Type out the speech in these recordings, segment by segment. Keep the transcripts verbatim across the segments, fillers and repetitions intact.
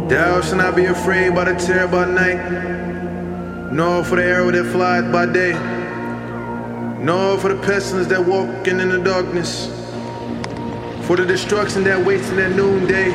Thou shalt not be afraid by the terror by night, nor for the arrow that flieth by day, nor for the pestilence that walketh in the darkness, for the destruction that waits in that noonday.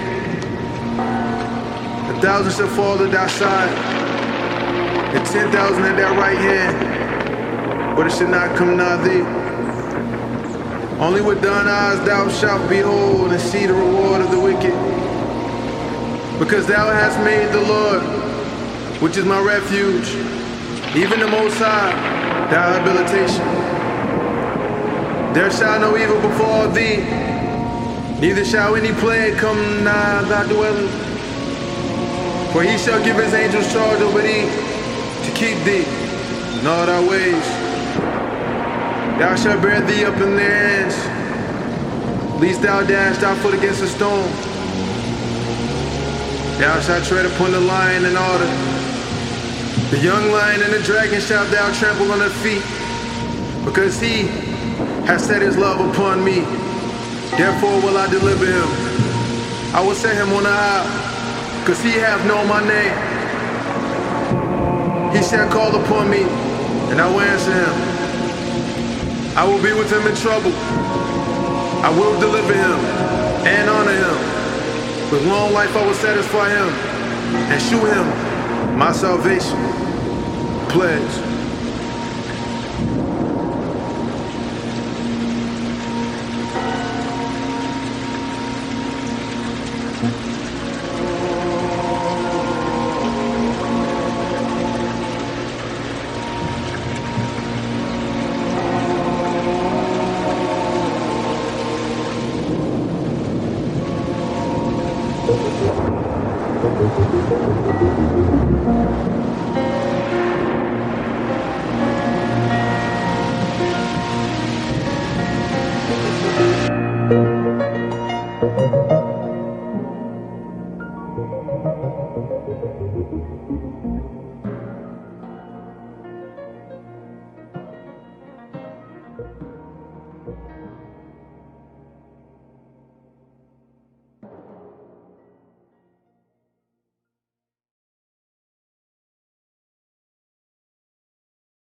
A thousand shall fall at thy side, and ten thousand at thy right hand, but it shall not come nigh thee. Only with thine eyes thou shalt behold and see the reward of the wicked. Because thou hast made the Lord, which is my refuge, even the Most High, thy habitation. There shall no evil befall thee, neither shall any plague come nigh thy dwelling. For he shall give his angels charge over thee, to keep thee in all thy ways. Thou shalt bear thee up in their hands, lest thou dash thy foot against a stone. Thou shalt tread upon the lion and otter, the young lion and the dragon shalt thou trample under feet. Because he has set his love upon me, therefore will I deliver him. I will set him on high, because he hath known my name. He shall call upon me, and I will answer him. I will be with him in trouble. I will deliver him and honor him. With long life I will satisfy him and shew him my salvation. Pledge.